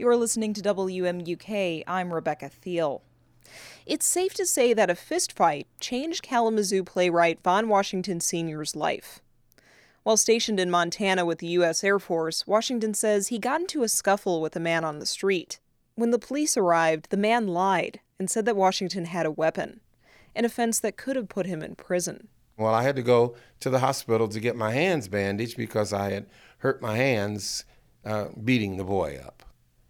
You're listening to WMUK. I'm Rebecca Thiel. It's safe to say that a fistfight changed Kalamazoo playwright Vaughn Washington Sr.'s life. While stationed in Montana with the U.S. Air Force, Washington says he got into a scuffle with a man on the street. When the police arrived, the man lied and said that Washington had a weapon, an offense that could have put him in prison. Well, I had to go to the hospital to get my hands bandaged because I had hurt my hands beating the boy up.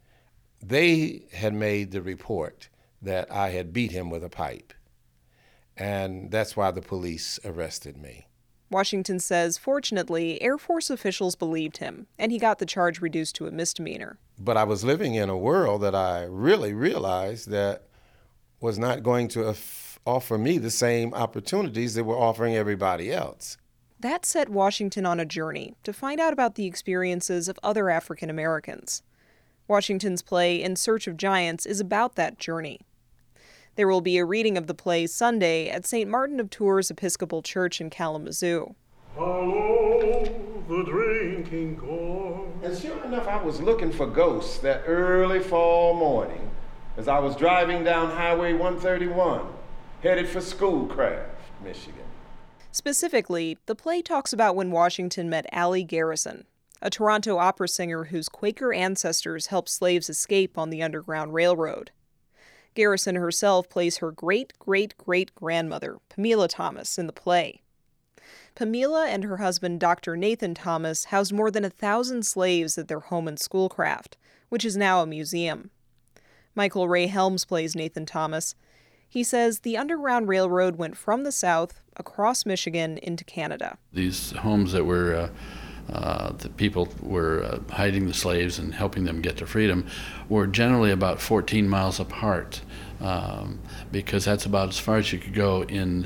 They had made the report that I had beat him with a pipe, and that's why the police arrested me. Washington says, fortunately, Air Force officials believed him, and he got the charge reduced to a misdemeanor. But I was living in a world that I really realized that was not going to offer me the same opportunities that were offering everybody else. That set Washington on a journey to find out about the experiences of other African Americans. Washington's play In Search of Giants is about that journey. There will be a reading of the play Sunday at St. Martin of Tours Episcopal Church in Kalamazoo. Follow the drinking gourd. And sure enough, I was looking for ghosts that early fall morning as I was driving down Highway 131, headed for Schoolcraft, Michigan. Specifically, the play talks about when Washington met Allie Garrison, a Toronto opera singer whose Quaker ancestors helped slaves escape on the Underground Railroad. Garrison herself plays her great-great-great-grandmother, Pamela Thomas, in the play. Pamela and her husband, Dr. Nathan Thomas, housed more than 1,000 slaves at their home in Schoolcraft, which is now a museum. Michael Ray Helms plays Nathan Thomas. He says the Underground Railroad went from the South, across Michigan, into Canada. These homes that were the people were hiding the slaves and helping them get to freedom were generally about 14 miles apart, because that's about as far as you could go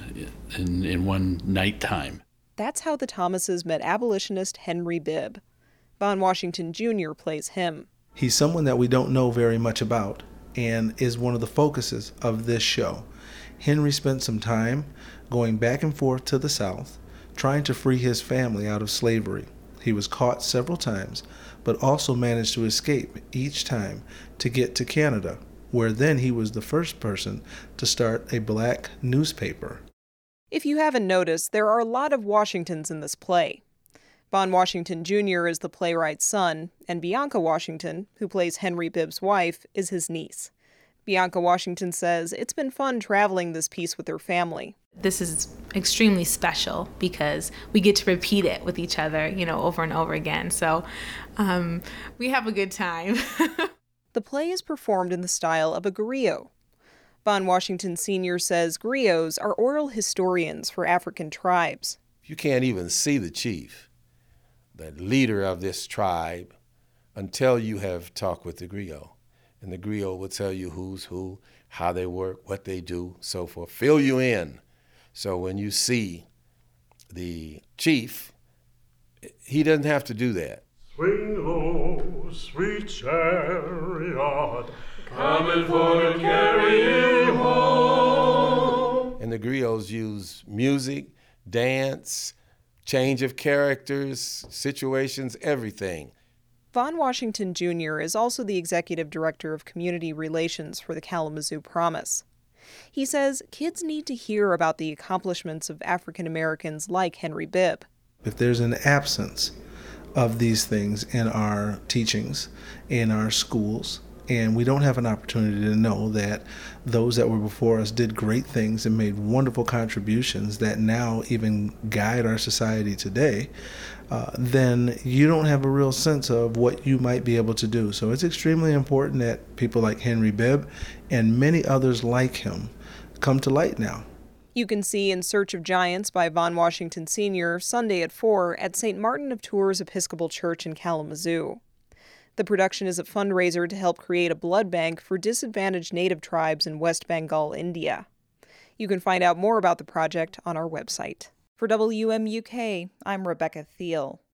in one nighttime. That's how the Thomases met abolitionist Henry Bibb. Vaughn Washington Jr. plays him. He's someone that we don't know very much about and is one of the focuses of this show. Henry spent some time going back and forth to the South, trying to free his family out of slavery. He was caught several times, but also managed to escape each time to get to Canada, where then he was the first person to start a black newspaper. If you haven't noticed, there are a lot of Washingtons in this play. Vaughn Washington Jr. is the playwright's son, and Bianca Washington, who plays Henry Bibb's wife, is his niece. Bianca Washington says it's been fun traveling this piece with her family. This is extremely special because we get to repeat it with each other, over and over again. So we have a good time. The play is performed in the style of a griot. Vaughn Washington Sr. says griots are oral historians for African tribes. You can't even see the chief, the leader of this tribe, until you have talked with the griot. And the griot will tell you who's who, how they work, what they do, so forth, fill you in. So when you see the chief, he doesn't have to do that. Swing low, sweet chariot, coming for to carry you home. And the griots use music, dance, change of characters, situations, everything. Vaughn Washington Jr. is also the executive director of community relations for the Kalamazoo Promise. He says kids need to hear about the accomplishments of African Americans like Henry Bibb. If there's an absence of these things in our teachings, in our schools, and we don't have an opportunity to know that those that were before us did great things and made wonderful contributions that now even guide our society today, then you don't have a real sense of what you might be able to do. So it's extremely important that people like Henry Bibb and many others like him come to light now. You can see In Search of Giants by Vaughn Washington Sr. Sunday at 4 at St. Martin of Tours Episcopal Church in Kalamazoo. The production is a fundraiser to help create a blood bank for disadvantaged native tribes in West Bengal, India. You can find out more about the project on our website. For WMUK, I'm Rebecca Thiel.